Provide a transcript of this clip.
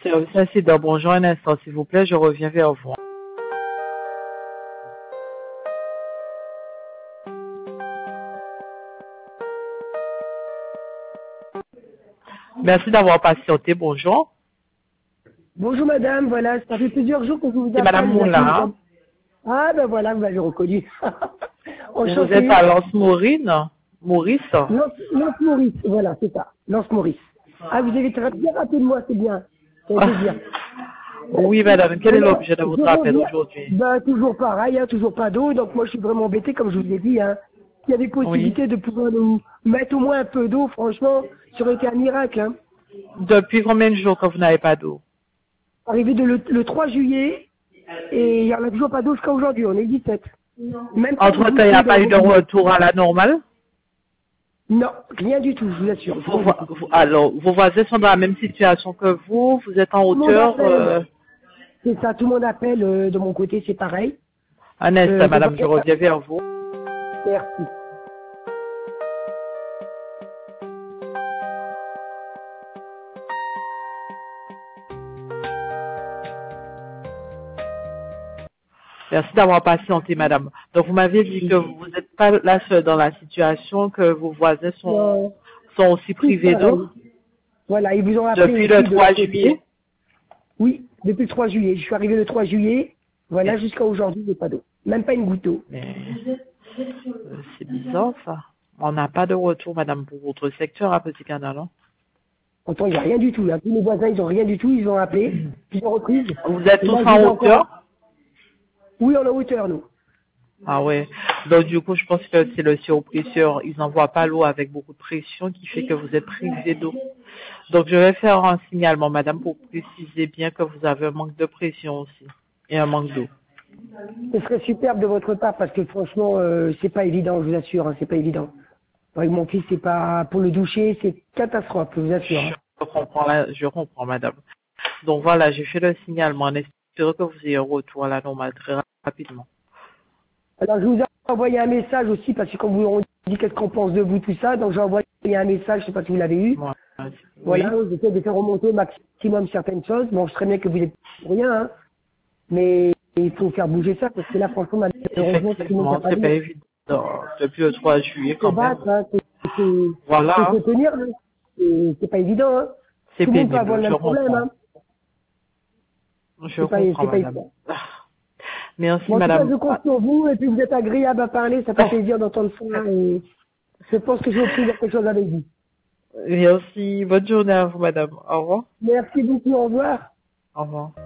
Service incident, bonjour un instant, s'il vous plaît, je reviens vers vous. Merci d'avoir patienté, bonjour. Bonjour madame, voilà, ça fait plusieurs jours que je vous appelle. C'est Madame Moulin. Hein? Ah ben voilà, vous m'avez reconnu. Vous êtes à Lance-Maurice? Lance Maurice, voilà, c'est ça, Lance Maurice. Ah, vous avez très bien rappelé de moi, c'est bien. Ça a été bien. Oui madame, quel est l'objet de votre appel aujourd'hui? Ben toujours pareil, hein, toujours pas d'eau, donc moi je suis vraiment embêté, comme je vous l'ai dit, hein. S'il y a des possibilités de pouvoir nous mettre au moins un peu d'eau, franchement, ça aurait été un miracle, hein. Depuis combien de jours que vous n'avez pas d'eau? Arrivé le 3 juillet, et il n'y en a toujours pas d'eau jusqu'à aujourd'hui, on est 17. Même Entre-temps, il n'y a pas eu de retour à la normale? Non, rien du tout, je vous assure. Alors, vos voisins sont dans la même situation que vous êtes en hauteur... C'est ça, tout le monde appelle, de mon côté, c'est pareil. Un instant, madame, je reviens vers vous. Merci. Merci d'avoir patienté, madame. Donc, vous m'avez dit que vous n'êtes pas la seule dans la situation, que vos voisins sont aussi privés d'eau. Voilà, ils vous ont appelé. Depuis le 3 juillet? Oui, depuis le 3 juillet. Je suis arrivé le 3 juillet. Voilà, jusqu'à aujourd'hui, il n'y a pas d'eau. Même pas une goutte d'eau. C'est bizarre, ça. On n'a pas de retour, madame, pour votre secteur à Petit Canal, hein? Pourtant, il n'y a rien du tout. Là. Tous mes voisins, ils n'ont rien du tout. Ils ont appelé plusieurs reprises. Vous êtes tous en hauteur? Oui, on est en hauteur, nous. Ah ouais. Donc du coup, je pense que c'est le surpresseur. Ils n'envoient pas l'eau avec beaucoup de pression qui fait que vous êtes privé d'eau. Donc je vais faire un signalement, madame, pour préciser bien que vous avez un manque de pression aussi et un manque d'eau. Ce serait superbe de votre part parce que franchement, c'est pas évident, je vous assure, hein, c'est pas évident. Avec mon fils, c'est pas pour le doucher, c'est catastrophe, je vous assure. Hein. Je comprends, madame. Donc voilà, j'ai fait le signalement en espérant que vous ayez un retour à la normale très rapidement. Alors je vous ai envoyé un message aussi parce que quand vous on dit qu'est-ce qu'on pense de vous, tout ça, donc j'ai envoyé un message, je sais pas si vous l'avez eu. Ouais. Voilà, j'essaie de faire remonter au maximum certaines choses. Bon, je sais bien que vous n'êtes pour rien, hein, mais il faut faire bouger ça parce que là, franchement, malheureusement, c'est pas évident. Depuis le 3 juillet, quand même. Voilà. Il faut tenir, hein. C'est pas évident, hein. C'est pénible, peut avoir le même problème, hein. Je comprends, madame. Merci, bon, madame. En tout cas, je compte sur vous, et puis vous êtes agréable à parler, ça fait plaisir d'entendre ça, et je pense que je vais obtenir quelque chose avec vous. Merci, bonne journée à vous, madame. Au revoir. Merci beaucoup, au revoir. Au revoir.